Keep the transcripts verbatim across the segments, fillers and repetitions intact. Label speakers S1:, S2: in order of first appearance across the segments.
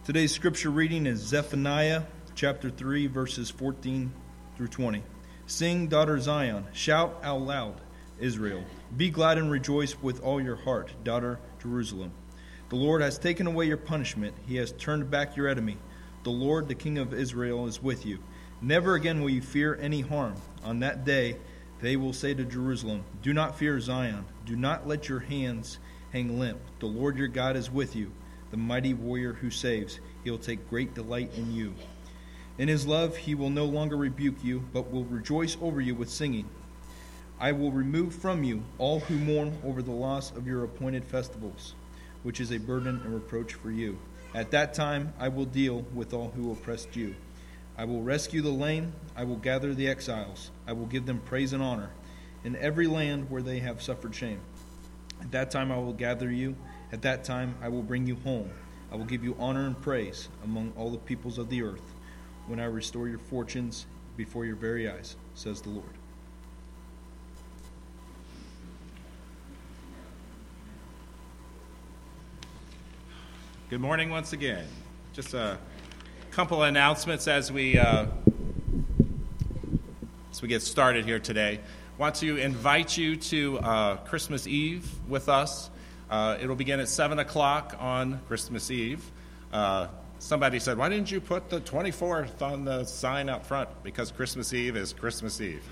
S1: Today's scripture reading is Zephaniah chapter three, verses fourteen through twenty. Sing, daughter Zion, shout out loud, Israel. Be glad and rejoice with all your heart, daughter Jerusalem. The Lord has taken away your punishment. He has turned back your enemy. The Lord, the King of Israel, is with you. Never again will you fear any harm. On that day they will say to Jerusalem, do not fear Zion. Do not let your hands hang limp. The Lord your God is with you, the mighty warrior who saves. He will take great delight in you. In his love he will no longer rebuke you, but will rejoice over you with singing. I will remove from you all who mourn over the loss of your appointed festivals, which is a burden and reproach for you. At that time I will deal with all who oppressed you. I will rescue the lame. I will gather the exiles. I will give them praise and honor in every land where they have suffered shame. At that time I will gather you. At that time I will bring you home. I will give you honor and praise among all the peoples of the earth, when I restore your fortunes before your very eyes, says the Lord.
S2: Good morning once again. Just a couple of announcements as we uh, as we get started here today. Want to invite you to uh, Christmas Eve with us. Uh, it'll begin at seven o'clock on Christmas Eve. Uh, somebody said, why didn't you put the twenty-fourth on the sign out front? Because Christmas Eve is Christmas Eve.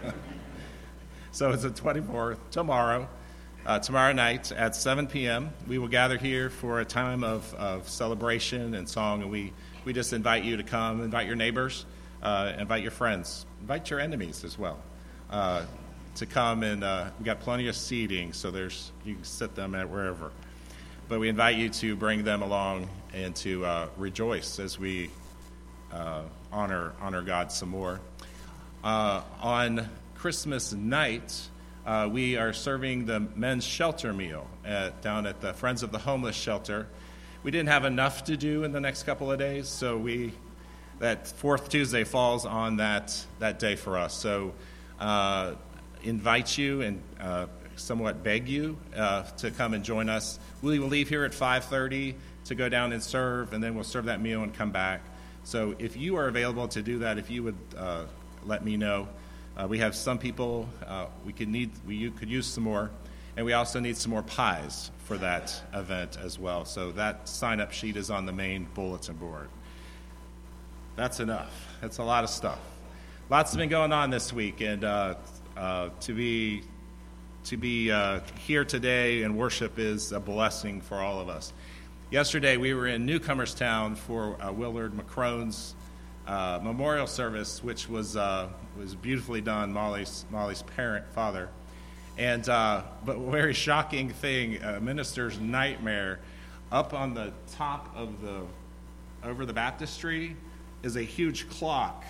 S2: So it's the twenty-fourth, tomorrow. Uh, tomorrow night at seven p.m. we will gather here for a time of, of celebration and song, and we, we just invite you to come, invite your neighbors, uh, invite your friends, invite your enemies as well. Uh, to come and uh, we got plenty of seating, so there's you can sit them at wherever. But we invite you to bring them along and to uh, rejoice as we uh, honor honor God some more. Uh, on Christmas night, uh, we are serving the men's shelter meal at, down at the Friends of the Homeless Shelter. We didn't have enough to do in the next couple of days, so we that fourth Tuesday falls on that that day for us. So. Uh, invite you and uh, somewhat beg you uh, to come and join us. We will leave here at five thirty to go down and serve, and then we'll serve that meal and come back. So if you are available to do that, if you would uh, let me know. Uh, we have some people, uh, we could need, we could use some more, and we also need some more pies for that event as well. So that sign-up sheet is on the main bulletin board. That's enough. That's a lot of stuff. Lots has been going on this week, and uh, uh, to be to be uh, here today and worship is a blessing for all of us. Yesterday, we were in Newcomerstown for uh, Willard McCrone's uh, memorial service, which was uh, was beautifully done. Molly's Molly's parent, father, and uh, but a very shocking thing, a minister's nightmare. Up on the top of the over the baptistry is a huge clock.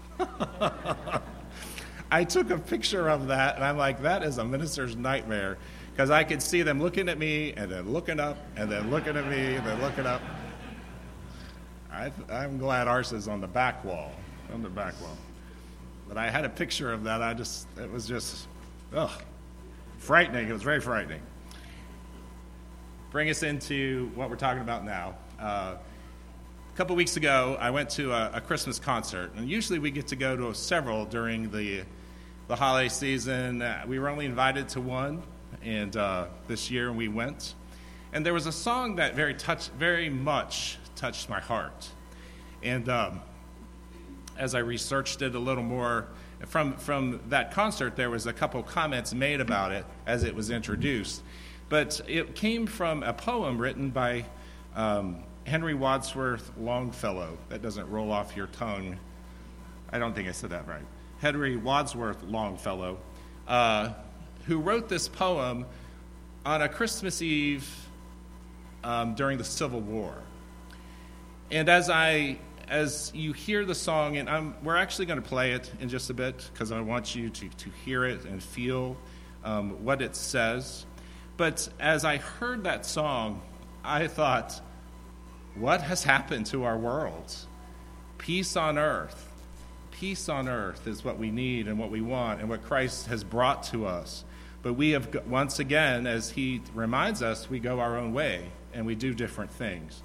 S2: I took a picture of that, and I'm like, that is a minister's nightmare, because I could see them looking at me, and then looking up, and then looking at me, and then looking up. I, I'm glad ours is on the back wall, on the back wall. But I had a picture of that. I just, it was just, ugh, frightening. It was very frightening. Bring us into what we're talking about now. Uh, A couple weeks ago, I went to a, a Christmas concert, and usually we get to go to several during the the holiday season. Uh, we were only invited to one, and uh, this year we went. And there was a song that very touch, very much touched my heart. And um, as I researched it a little more, from from that concert, there was a couple comments made about it as it was introduced. But it came from a poem written by Um, Henry Wadsworth Longfellow. That doesn't roll off your tongue. I don't think I said that right. Henry Wadsworth Longfellow, uh, who wrote this poem on a Christmas Eve um, during the Civil War. And as I, as you hear the song, and I'm, we're actually going to play it in just a bit because I want you to, to hear it and feel um, what it says. But as I heard that song, I thought, what has happened to our world? Peace on earth. Peace on earth is what we need and what we want and what Christ has brought to us. But we have, once again, as he reminds us, we go our own way and we do different things.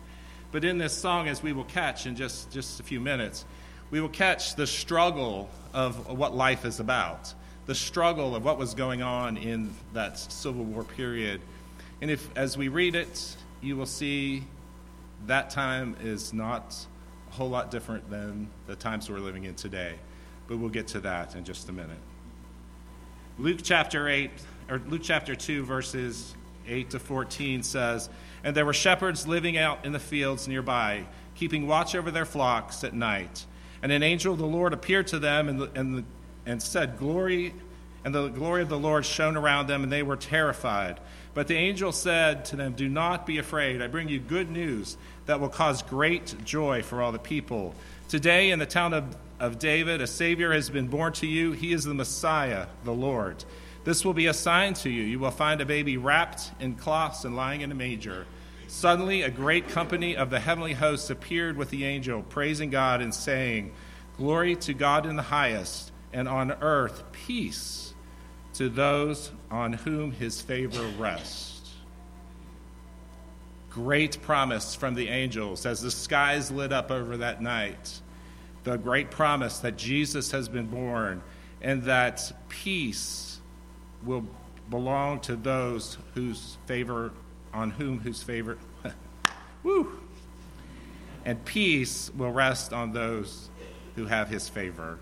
S2: But in this song, as we will catch in just, just a few minutes, we will catch the struggle of what life is about, the struggle of what was going on in that Civil War period. And if, as we read it, you will see that time is not a whole lot different than the times we're living in today. But we'll get to that in just a minute. Luke chapter eight, or Luke chapter two, verses eight to fourteen says, "And there were shepherds living out in the fields nearby, keeping watch over their flocks at night. And an angel of the Lord appeared to them and, and, and said, Glory, and the glory of the Lord shone around them, and they were terrified. But the angel said to them, Do not be afraid. I bring you good news that will cause great joy for all the people. Today in the town of, of David, a Savior has been born to you. He is the Messiah, the Lord. This will be a sign to you. You will find a baby wrapped in cloths and lying in a manger." Suddenly, a great company of the heavenly hosts appeared with the angel, praising God and saying, "Glory to God in the highest, and on earth peace to those on whom his favor rests." Great promise from the angels as the skies lit up over that night. The great promise that Jesus has been born and that peace will belong to those whose favor on whom whose favor, woo, and peace will rest on those who have his favor.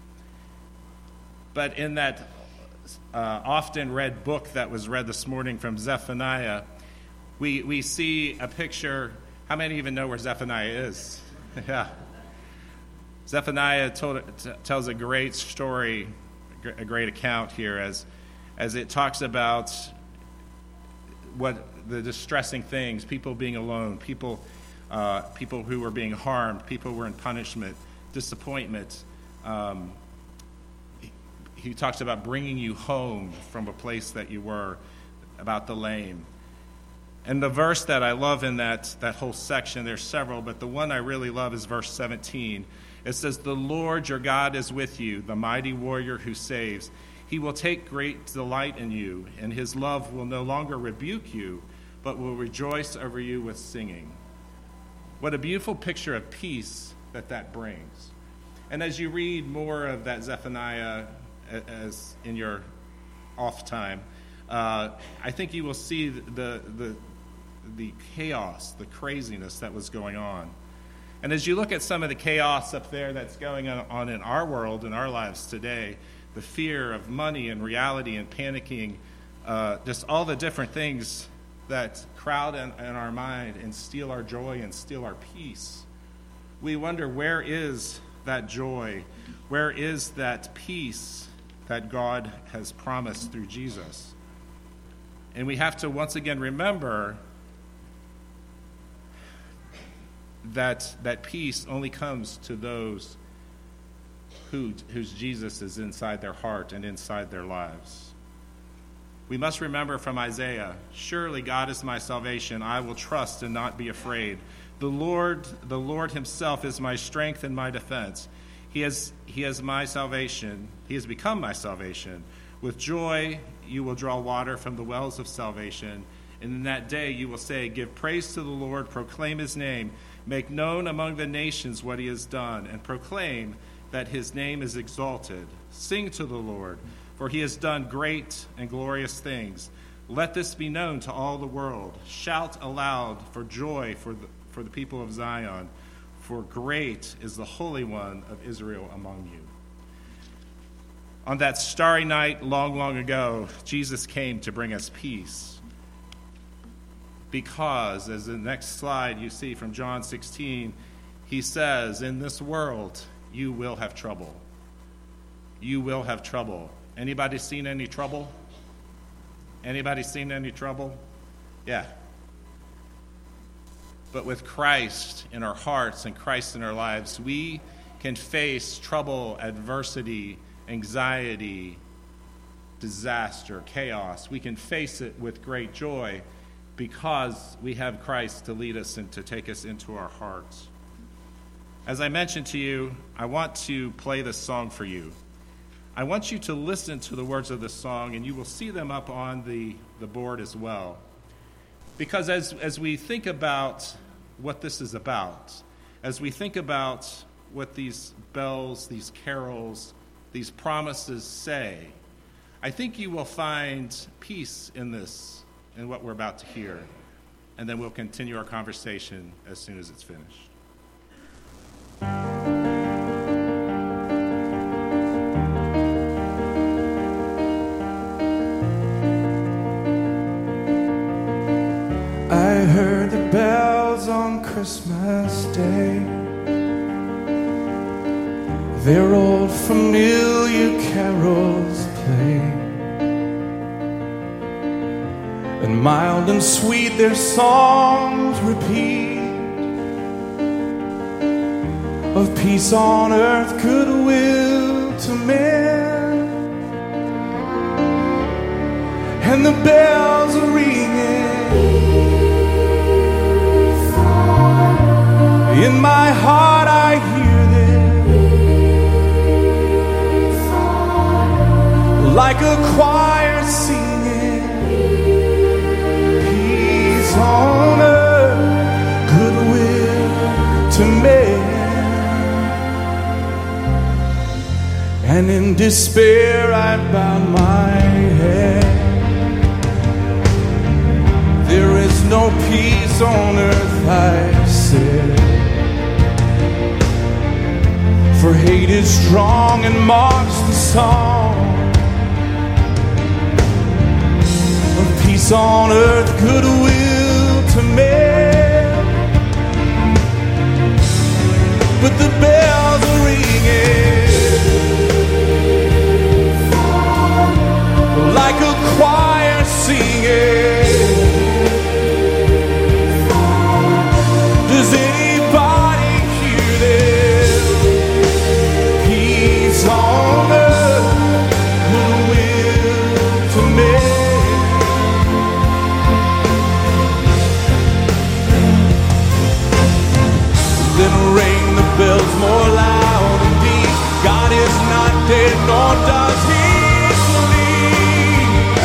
S2: But in that uh, often read book that was read this morning from Zephaniah, we we see a picture. How many even know where Zephaniah is? Yeah. Zephaniah told, t- tells a great story, a great account here as as it talks about what the distressing things, people being alone, people uh, people who were being harmed, people who were in punishment, disappointment. Um, he, he talks about bringing you home from a place that you were, about the lame. And the verse that I love in that, that whole section, there's several, but the one I really love is verse seventeen. It says, "The Lord your God is with you, the mighty warrior who saves. He will take great delight in you, and his love will no longer rebuke you, but will rejoice over you with singing." What a beautiful picture of peace that that brings. And as you read more of that Zephaniah as in your off time, uh, I think you will see the, the, the chaos, the craziness that was going on. And as you look at some of the chaos up there that's going on in our world, in our lives today, the fear of money and reality and panicking, uh, just all the different things that crowd in, in our mind and steal our joy and steal our peace. We wonder, where is that joy? Where is that peace that God has promised through Jesus? And we have to once again remember that that peace only comes to those who, whose Jesus is inside their heart and inside their lives. We must remember from Isaiah, "Surely God is my salvation. I will trust and not be afraid. The Lord, the Lord himself is my strength and my defense. He has, he has my salvation. He has become my salvation. With joy you will draw water from the wells of salvation. And in that day you will say, Give praise to the Lord, proclaim his name, make known among the nations what he has done, and proclaim that his name is exalted. Sing to the Lord, for he has done great and glorious things. Let this be known to all the world. Shout aloud for joy for the, for the people of Zion, for great is the Holy One of Israel among you." On that starry night long, long ago, Jesus came to bring us peace. Because, as the next slide you see from John sixteen, he says, "In this world you will have trouble." You will have trouble. Anybody seen any trouble? Anybody seen any trouble? Yeah. But with Christ in our hearts and Christ in our lives, we can face trouble, adversity, anxiety, disaster, chaos. We can face it with great joy because we have Christ to lead us and to take us into our hearts. As I mentioned to you, I want to play this song for you. I want you to listen to the words of this song, and you will see them up on the, the board as well. Because as, as we think about what this is about, as we think about what these bells, these carols, these promises say, I think you will find peace in this, in what we're about to hear. And then we'll continue our conversation as soon as it's finished.
S3: I heard the bells on Christmas Day. Their old familiar carols play, and mild and sweet their songs repeat, of peace on earth, goodwill to men. And the bells are ringing in my heart, I hear them like a choir singing, peace on earth, goodwill to men. And in despair I bowed my head. There is no peace on earth, I said, for hate is strong and marks the song of peace on earth, goodwill to men. But the bells are ringing like a choir singing. Does anybody hear this? Peace on earth, goodwill to men. Then ring the bells more loud and deep. God is not dead, nor does he sleep.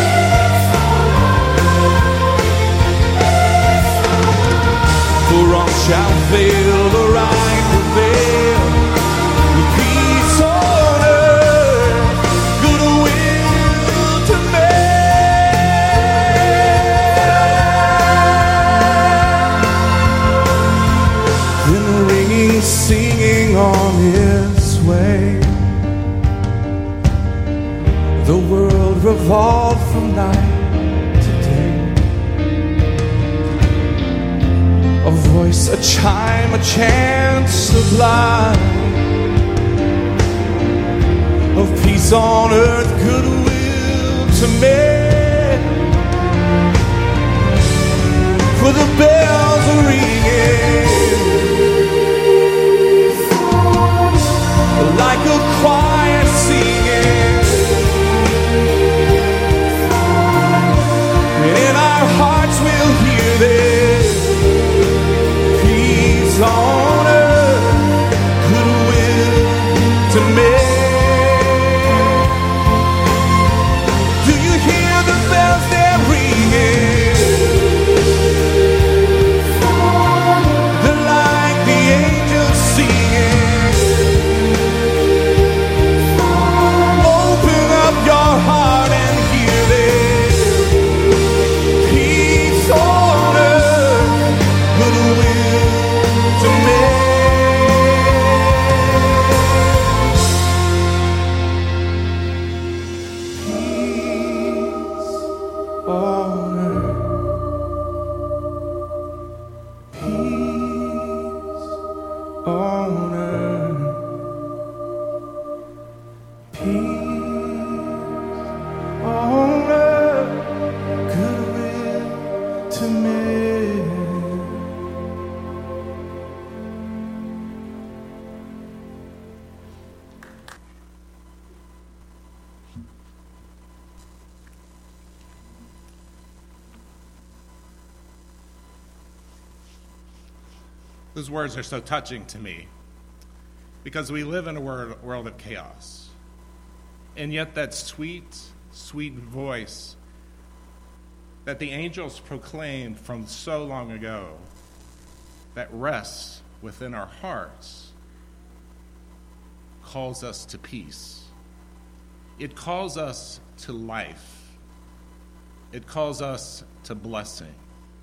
S3: For all shall fail, the right prevail. With peace on earth, goodwill to men. Then ringing, singing on its way. The world revolved from night to day. A voice, a chime, a chant sublime of peace on earth, goodwill to men. For the bells are ringing like a choir singing. And in our hearts we'll hear this. Peace on earth, goodwill to men. Do you hear the bells they're ringing? They're like the angels singing. Open up your heart and hear this. Peace on earth, goodwill to men. Peace on earth. Peace on earth. Peace on earth, goodwill to men.
S2: Those words are so touching to me because we live in a wor- world of chaos. And yet that sweet, sweet voice that the angels proclaimed from so long ago that rests within our hearts calls us to peace. It calls us to life. It calls us to blessing.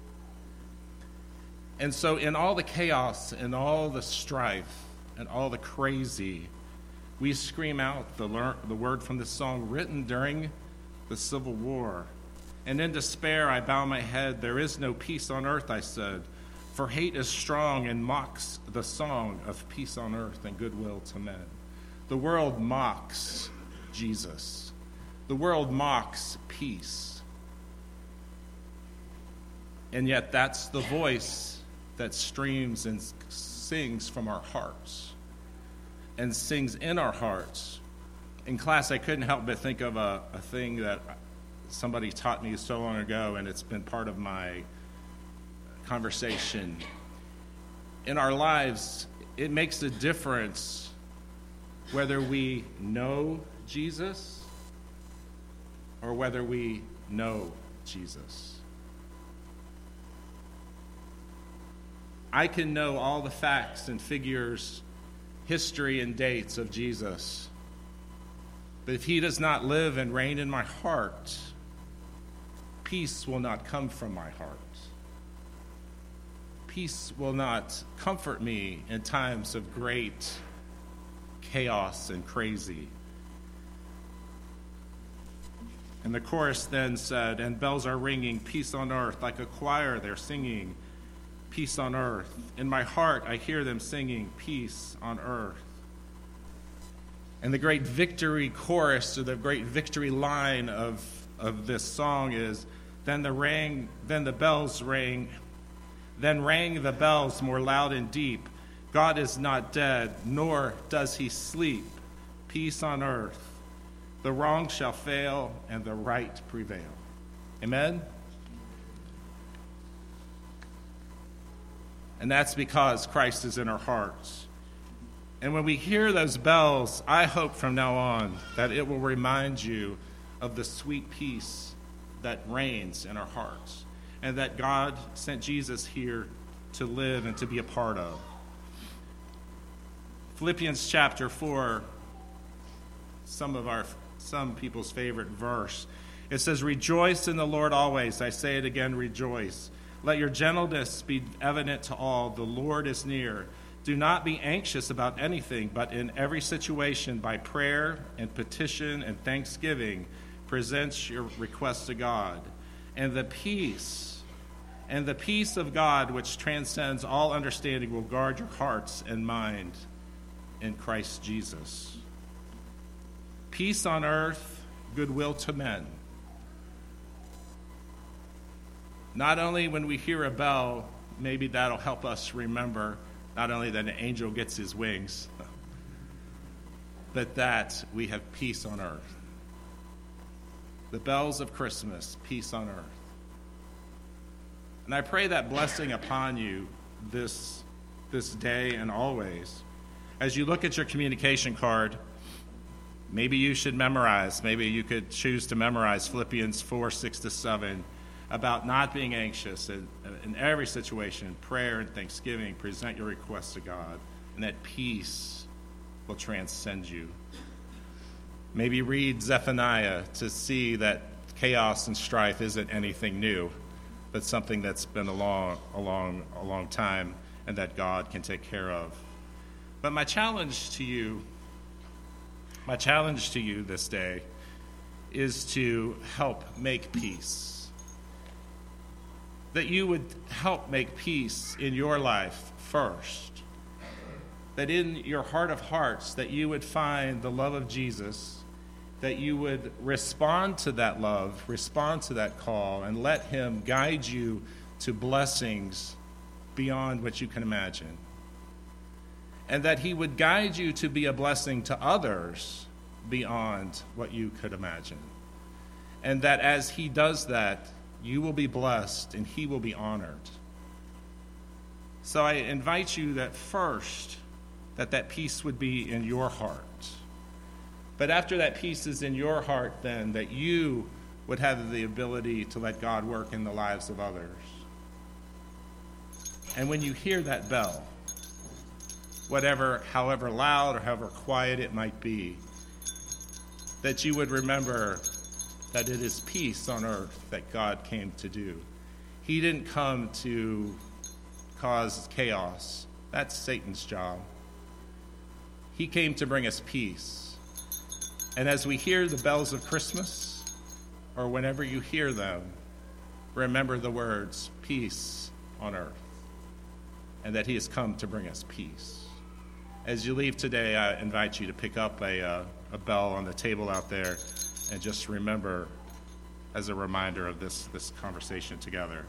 S2: And so in all the chaos and all the strife and all the crazy, we scream out the, lear- the word from this song written during the Civil War. And in despair I bow my head. There is no peace on earth, I said, for hate is strong and mocks the song of peace on earth and goodwill to men. The world mocks Jesus. The world mocks peace. And yet that's the voice that streams and sings from our hearts and sings in our hearts. In class, I couldn't help but think of a, a thing that somebody taught me so long ago, and it's been part of my conversation. In our lives, it makes a difference whether we know Jesus or whether we know Jesus. I can know all the facts and figures, history and dates of Jesus, but if he does not live and reign in my heart, peace will not come from my heart. Peace will not comfort me in times of great chaos and crazy. And the chorus then said, and bells are ringing, peace on earth, like a choir they're singing, peace on earth. In my heart I hear them singing, peace on earth. And the great victory chorus, or the great victory line of, of this song is, then the rang, then the bells rang, then rang the bells more loud and deep. God is not dead, nor does he sleep. Peace on earth. The wrong shall fail, and the right prevail. Amen? And that's because Christ is in our hearts. And when we hear those bells, I hope from now on that it will remind you of the sweet peace that reigns in our hearts, and that God sent Jesus here to live and to be a part of. Philippians chapter four, some of our some people's favorite verse. It says, rejoice in the Lord always. I say it again, rejoice. Let your gentleness be evident to all. The Lord is near. Do not be anxious about anything, but in every situation, by prayer and petition and thanksgiving, present your requests to God. And the peace, and the peace of God, which transcends all understanding, will guard your hearts and mind in Christ Jesus. Peace on earth, goodwill to men. Not only when we hear a bell, maybe that'll help us remember not only that an angel gets his wings, but that we have peace on earth. The bells of Christmas, peace on earth. And I pray that blessing upon you this, this day and always. As you look at your communication card, maybe you should memorize, maybe you could choose to memorize Philippians four, six to seven, about not being anxious in, in every situation, prayer and thanksgiving, present your requests to God, and that peace will transcend you. Maybe read Zephaniah to see that chaos and strife isn't anything new, but something that's been a long, a long, a long time, and that God can take care of. But my challenge to you, my challenge to you this day is to help make peace. That you would help make peace in your life first. That in your heart of hearts, that you would find the love of Jesus, that you would respond to that love, respond to that call, and let him guide you to blessings beyond what you can imagine. And that he would guide you to be a blessing to others beyond what you could imagine. And that as he does that, you will be blessed and he will be honored. So I invite you that first, that that peace would be in your heart. But after that peace is in your heart, then that you would have the ability to let God work in the lives of others. And when you hear that bell, whatever, however loud or however quiet it might be, that you would remember that it is peace on earth that God came to do. He didn't come to cause chaos. That's Satan's job. He came to bring us peace. And as we hear the bells of Christmas, or whenever you hear them, remember the words, peace on earth, and that he has come to bring us peace. As you leave today, I invite you to pick up a, uh, a bell on the table out there and just remember as a reminder of this, this conversation together.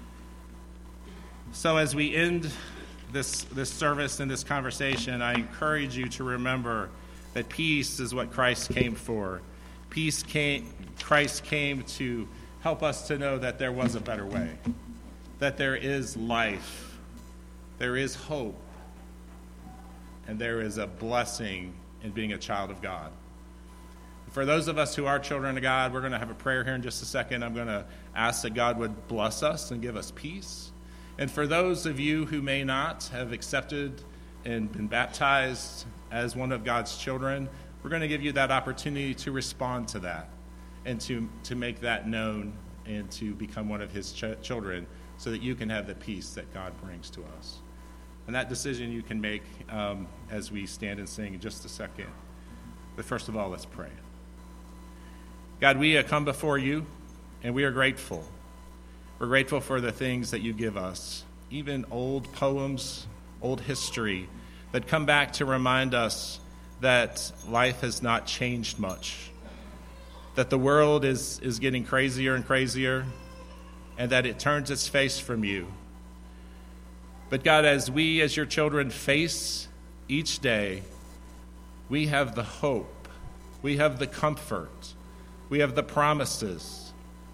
S2: So as we end this, this service and this conversation, I encourage you to remember that peace is what Christ came for. Peace came, Christ came to help us to know that there was a better way, that there is life, there is hope, and there is a blessing in being a child of God. For those of us who are children of God, we're going to have a prayer here in just a second. I'm going to ask that God would bless us and give us peace. And for those of you who may not have accepted and been baptized as one of God's children, we're going to give you that opportunity to respond to that and to, to make that known and to become one of his ch- children so that you can have the peace that God brings to us. And that decision you can make um, as we stand and sing in just a second. But first of all, let's pray. God, we have come before you, and we are grateful. We're grateful for the things that you give us, even old poems, old history, that come back to remind us that life has not changed much, that the world is, is getting crazier and crazier, and that it turns its face from you. But God, as we, as your children, face each day, we have the hope, we have the comfort, we have the promises,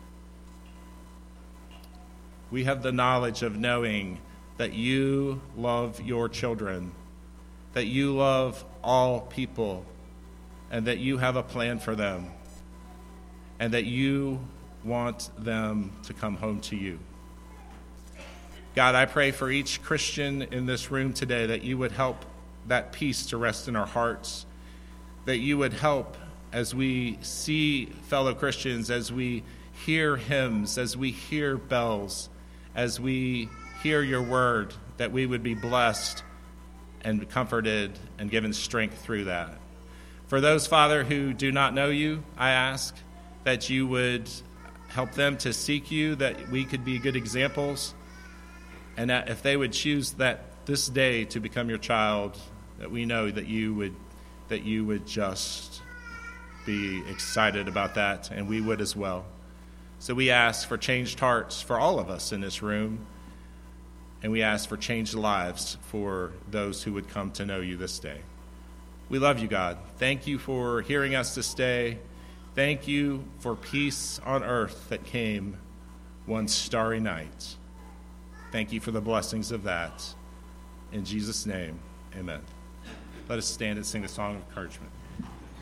S2: we have the knowledge of knowing that you love your children, that you love all people, and that you have a plan for them, and that you want them to come home to you. God, I pray for each Christian in this room today that you would help that peace to rest in our hearts, that you would help as we see fellow Christians, as we hear hymns, as we hear bells, as we hear your word, that we would be blessed and comforted and given strength through that. For those, Father, who do not know you, I ask that you would help them to seek you, that we could be good examples, and that if they would choose that this day to become your child, that we know that you would that you would just be excited about that, and we would as well. So we ask for changed hearts for all of us in this room, and we ask for changed lives for those who would come to know you this day. We love you, God. Thank you for hearing us this day. Thank you for peace on earth that came one starry night. Thank you for the blessings of that. In Jesus' name, amen. Let us stand and sing a song of encouragement.